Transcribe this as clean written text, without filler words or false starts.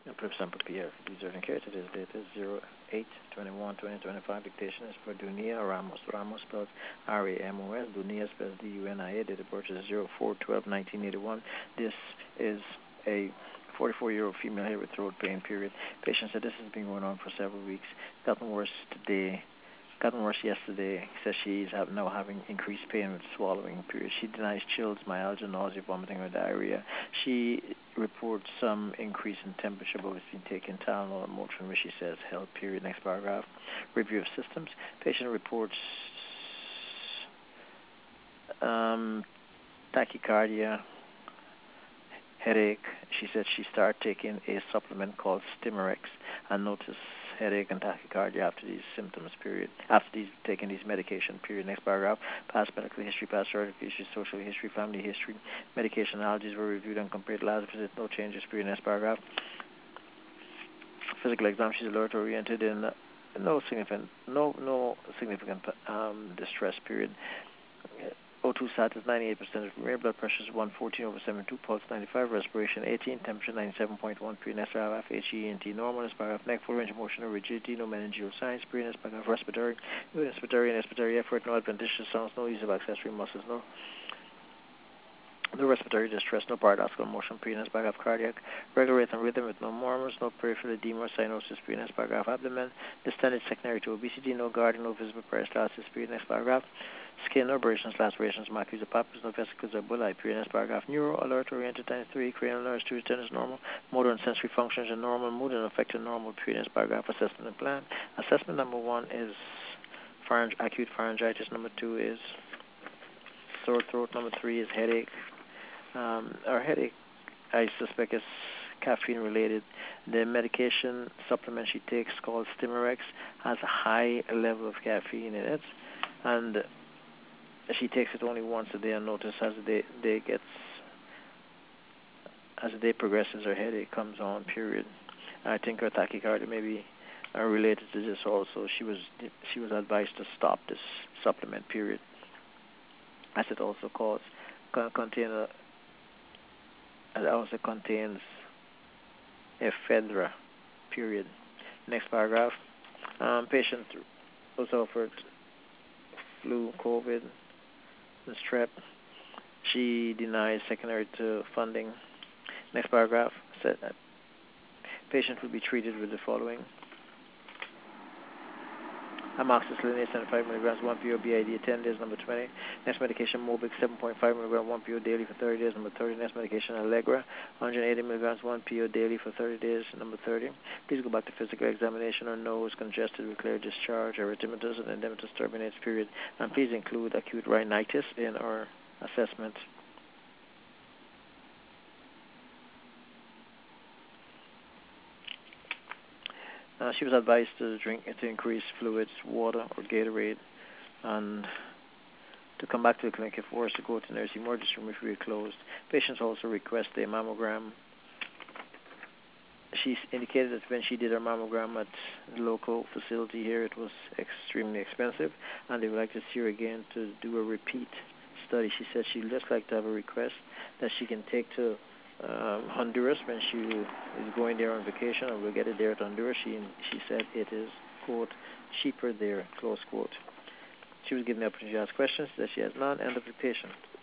Prep sample PR. Reserving care. Today's date is 08/21/2025. Dictation is for Dunia Ramos. Ramos spells Ramos. Dunia spells Dunia. Date of birth is 04/12/1981. This is a 44-year-old female here with throat pain, period. Patient said this has been going on for several weeks. Gotten worse today. Gotten worse yesterday. Says she's now having increased pain with swallowing, period. She denies chills, myalgia, nausea, vomiting, or diarrhea. She reports some increase in temperature, but has been taking Tylenol and Motrin, which she says help, period. Next paragraph. Review of systems. Patient reports tachycardia, headache. She said she started taking a supplement called Stimurex and noticed headache and tachycardia after these symptoms, period. After taking these medication, period. Next paragraph. Past medical history, past surgical history, social history, family history. Medication allergies were reviewed and compared to last visit. No changes, period. Next paragraph. Physical exam. She's alert oriented in no significant distress, period. O2 status 98%, rare blood pressure is 114/72, pulse 95, respiration 18, temperature 97.1, pre-ness paragraph, HENT normal, this paragraph, neck, full range of motion or rigidity, no meningeal signs, pre-ness paragraph, respiratory, no inspiratory effort, no adventitious sounds, no use of accessory muscles, no respiratory distress, no paradoxical motion, pre-ness paragraph, cardiac, regular rate and rhythm with no murmurs, no peripheral edema, cyanosis, pre-ness paragraph, abdomen, distended secondary to obesity, no guarding, no visible peristalsis, pre-ness paragraph, skin, no abrasions, lacerations, macular papules, no vesicles or bullae, pre-ness paragraph, neuro, alert, oriented, times 3, cranial nerves, 2 to 10 is normal, motor and sensory functions are normal, mood and affected normal, pre-ness paragraph, assessment and plan. Assessment number 1 is acute pharyngitis, number 2 is sore throat, number 3 is headache. Our headache, I suspect, is caffeine related. The medication supplement she takes, called Stimurex, has a high level of caffeine in it, and she takes it only once a day. And notice as the day progresses, her headache comes on, period. I think her tachycardia may be related to this also. She was advised to stop this supplement, period, as it also contains ephedra, period. Next paragraph. Patient was offered flu, COVID, and strep. She denies secondary to funding. Next paragraph said that patient will be treated with the following: amoxicillin 75 milligrams, 1 PO BID, 10 days, number 20. Next medication, Mobix, 7.5 milligrams, 1 PO daily for 30 days, number 30. Next medication, Allegra, 180 milligrams, 1 PO daily for 30 days, number 30. Please go back to physical examination. Her nose congested with clear discharge, erythematous and edematous turbinates, period. And please include acute rhinitis in our assessment. She was advised to increase fluids, water, or Gatorade, and to come back to the clinic if forced, to go to nursing emergency room if we were closed. Patients also request a mammogram. She indicated that when she did her mammogram at the local facility here, it was extremely expensive, and they would like to see her again to do a repeat study. She said she'd just like to have a request that she can take to Honduras when she is going there on vacation, and we'll get it there at Honduras. She said it is, quote, cheaper there, close quote. She was given the opportunity to ask questions that she has none. End of the patient.